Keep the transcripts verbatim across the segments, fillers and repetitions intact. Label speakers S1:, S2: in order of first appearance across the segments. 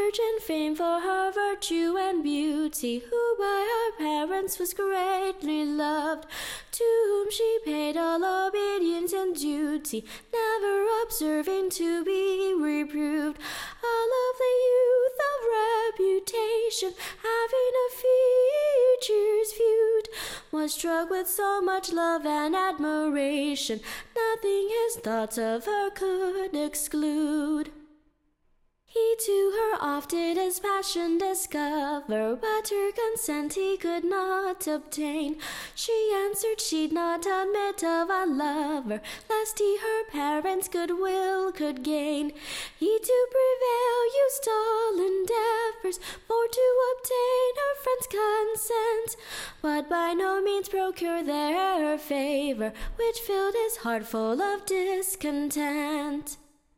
S1: virgin famed for her virtue and beauty, who by her parents was greatly loved, to whom she paid all obedience and duty, never observing to be reproved. A lovely youth of reputation, having her features viewed, was struck with so much love and admiration, nothing his thoughts of her could exclude. He to her oft did his passion discover, but her consent he could not obtain. She answered she'd not admit of a lover, lest he her parents' goodwill could gain. He to prevail used all endeavors, for to obtain her friend's consent, but by no means procure their favor, which filled his heart full of discontent.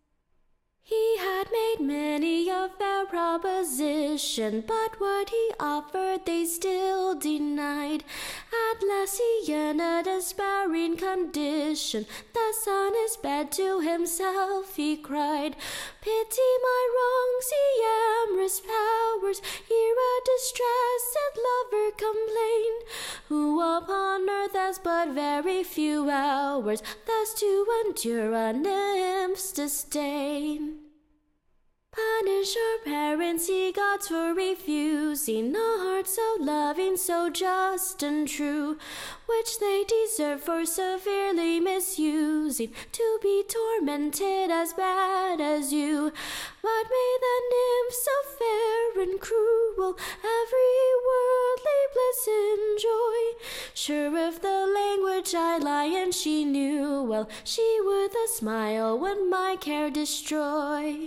S1: He had made many a fair proposition, but what he offered they still denied. At last he in a despairing condition, thus on his bed to himself he cried, "Pity my wrongs, ye amorous powers, hear a distressed lover complain, who upon earth has but very few hours, thus to endure a nymph's disdain." Punish her parents, ye gods, for refusing a heart so loving, so just and true, which they deserve for severely misusing, to be tormented as bad as you. But may the nymph so fair and cruel every worldly bliss enjoy. Sure if the language I lie in she knew well, she with a smile would my care destroy.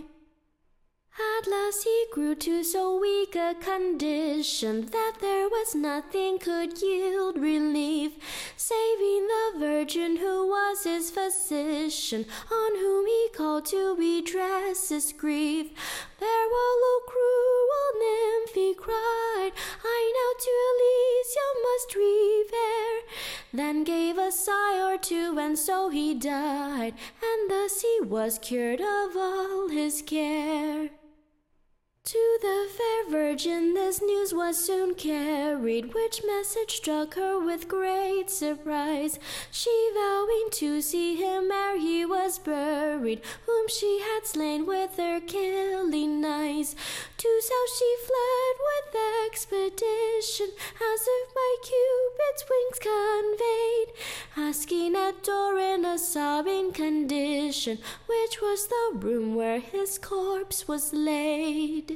S1: At last he grew to so weak a condition, that there was nothing could yield relief, saving the virgin who was his physician, on whom he called to redress his grief. "Farewell, O cruel nymph," he cried, "I now to Elysium must repair." Then gave a sigh or two, and so he died, and thus he was cured of all his care. To the fair virgin this news was soon carried, which message struck her with great surprise. She vowing to see him ere he was buried, whom she had slain with her killing eyes, to south she fled with expedition, as if by Cupid's wings conveyed, asking at door in a sobbing condition, which was the room where his corpse was laid.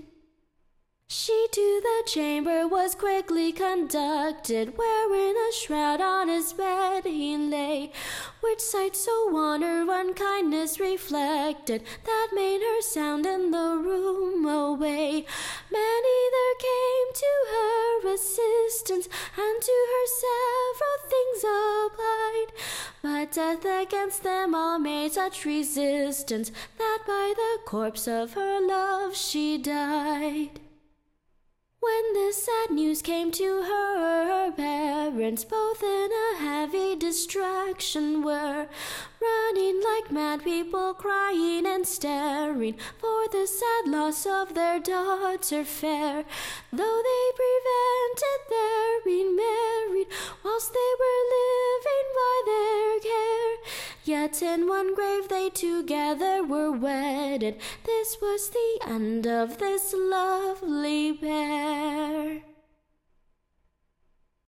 S1: She to the chamber was quickly conducted, wherein a shroud on his bed he lay, which sight so wan her unkindness reflected, that made her sound in the room away. Many there came to her assistance, and to her several things applied, but death against them all made such resistance, that by the corpse of her love she died. When this sad news came to her, her parents both in a heavy distraction were, running like mad people, crying and staring for the sad loss of their daughter fair, though they prevented their being married whilst they were living by their care. Yet in one grave they together were wedded. This was the end of this lovely pair.